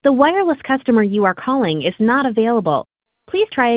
The wireless customer you are calling is not available. Please try